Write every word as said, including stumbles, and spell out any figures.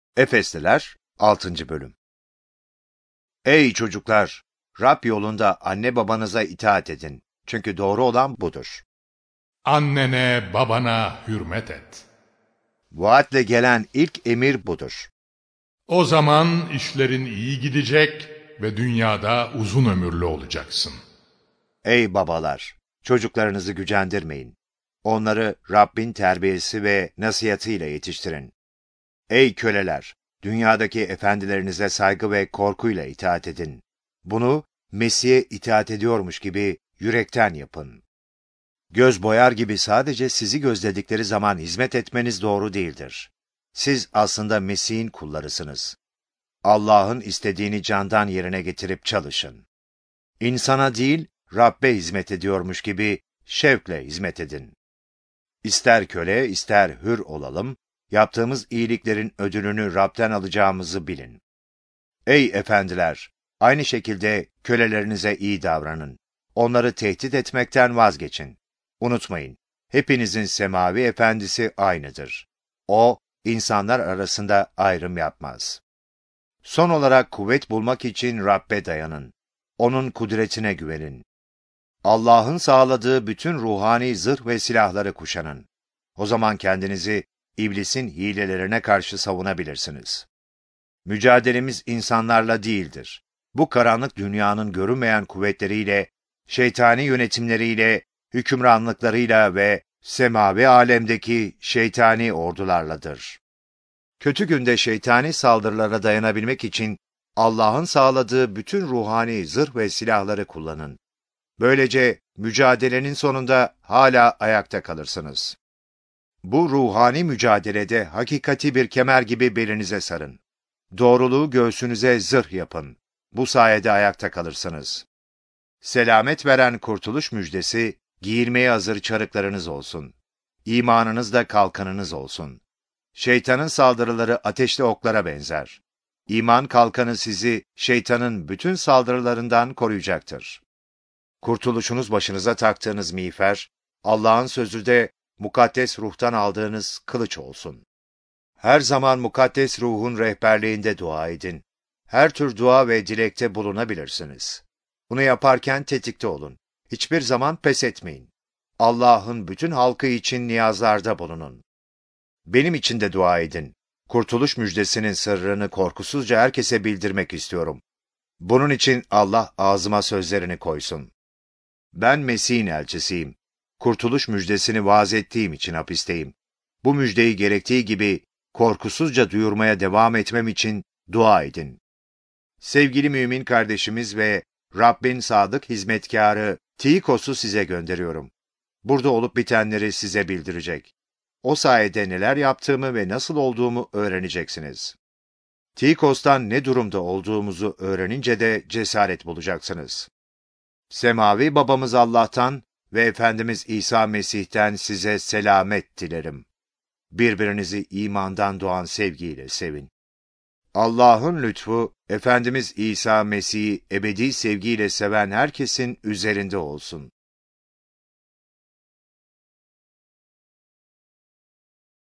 Efesliler altıncı. Bölüm. Ey çocuklar! Rab yolunda anne babanıza itaat edin. Çünkü doğru olan budur. Annene, babana hürmet et. Vaatle gelen ilk emir budur. O zaman işlerin iyi gidecek ve dünyada uzun ömürlü olacaksın. Ey babalar! Çocuklarınızı gücendirmeyin. Onları Rabbin terbiyesi ve nasihatıyla yetiştirin. Ey köleler! Dünyadaki efendilerinize saygı ve korkuyla itaat edin. Bunu Mesih'e itaat ediyormuş gibi yürekten yapın. Göz boyar gibi sadece sizi gözledikleri zaman hizmet etmeniz doğru değildir. Siz aslında Mesih'in kullarısınız. Allah'ın istediğini candan yerine getirip çalışın. İnsana değil, Rabbe hizmet ediyormuş gibi şevkle hizmet edin. İster köle, ister hür olalım, yaptığımız iyiliklerin ödülünü Rab'den alacağımızı bilin. Ey efendiler! Aynı şekilde kölelerinize iyi davranın. Onları tehdit etmekten vazgeçin. Unutmayın, hepinizin semavi efendisi aynıdır. O, insanlar arasında ayrım yapmaz. Son olarak kuvvet bulmak için Rabbe dayanın. Onun kudretine güvenin. Allah'ın sağladığı bütün ruhani zırh ve silahları kuşanın. O zaman kendinizi İblisin hilelerine karşı savunabilirsiniz. Mücadelemiz insanlarla değildir. Bu karanlık dünyanın görünmeyen kuvvetleriyle, şeytani yönetimleriyle, hükümranlıklarıyla ve semavi alemdeki şeytani ordularladır. Kötü günde şeytani saldırılara dayanabilmek için Allah'ın sağladığı bütün ruhani zırh ve silahları kullanın. Böylece mücadelenin sonunda hala ayakta kalırsınız. Bu ruhani mücadelede hakikati bir kemer gibi belinize sarın. Doğruluğu göğsünüze zırh yapın. Bu sayede ayakta kalırsınız. Selamet veren kurtuluş müjdesi, giyilmeye hazır çarıklarınız olsun. İmanınız da kalkanınız olsun. Şeytanın saldırıları ateşli oklara benzer. İman kalkanı sizi şeytanın bütün saldırılarından koruyacaktır. Kurtuluşunuz başınıza taktığınız miğfer, Allah'ın sözü de mukaddes ruhtan aldığınız kılıç olsun. Her zaman mukaddes ruhun rehberliğinde dua edin. Her tür dua ve dilekte bulunabilirsiniz. Bunu yaparken tetikte olun. Hiçbir zaman pes etmeyin. Allah'ın bütün halkı için niyazlarda bulunun. Benim için de dua edin. Kurtuluş müjdesinin sırrını korkusuzca herkese bildirmek istiyorum. Bunun için Allah ağzıma sözlerini koysun. Ben Mesih'in elçisiyim. Kurtuluş müjdesini vaaz ettiğim için hapisteyim. Bu müjdeyi gerektiği gibi korkusuzca duyurmaya devam etmem için dua edin. Sevgili mümin kardeşimiz ve Rabbin sadık hizmetkarı Tikos'u size gönderiyorum. Burada olup bitenleri size bildirecek. O sayede neler yaptığımı ve nasıl olduğumu öğreneceksiniz. Tikos'tan ne durumda olduğumuzu öğrenince de cesaret bulacaksınız. Semavi babamız Allah'tan ve Efendimiz İsa Mesih'ten size selamet dilerim. Birbirinizi imandan doğan sevgiyle sevin. Allah'ın lütfu, Efendimiz İsa Mesih'i ebedi sevgiyle seven herkesin üzerinde olsun.